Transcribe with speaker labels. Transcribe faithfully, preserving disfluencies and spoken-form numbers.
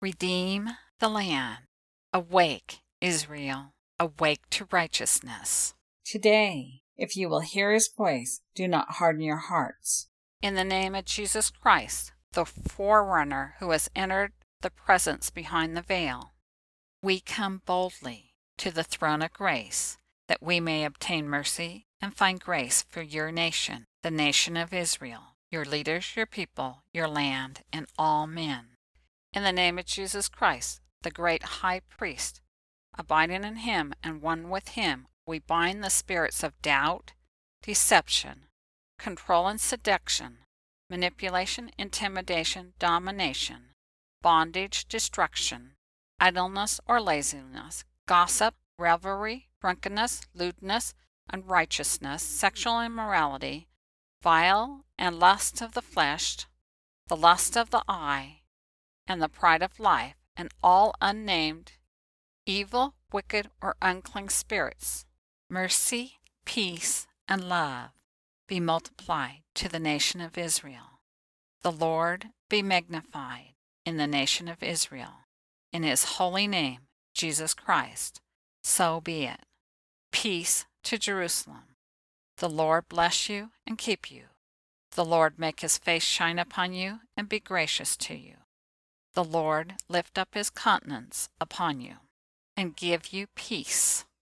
Speaker 1: Redeem the land. Awake, Israel. Awake to righteousness.
Speaker 2: Today, if you will hear his voice, do not harden your hearts.
Speaker 1: In the name of Jesus Christ, the forerunner who has entered the presence behind the veil, we come boldly to the throne of grace, that we may obtain mercy and find grace for your nation, the nation of Israel, your leaders, your people, your land, and all men. In the name of Jesus Christ, the great high priest, abiding in him and one with him, we bind the spirits of doubt, deception, control and seduction, manipulation, intimidation, domination, bondage, destruction, idleness or laziness, gossip, revelry, drunkenness, lewdness, unrighteousness, sexual immorality, vile and lust of the flesh, the lust of the eye, and the pride of life, and all unnamed, evil, wicked, or unclean spirits. Mercy, peace, and love be multiplied to the nation of Israel. The Lord be magnified in the nation of Israel. In his holy name, Jesus Christ, so be it. Peace to Jerusalem. The Lord bless you and keep you. The Lord make his face shine upon you and be gracious to you. The Lord lift up his countenance upon you and give you peace.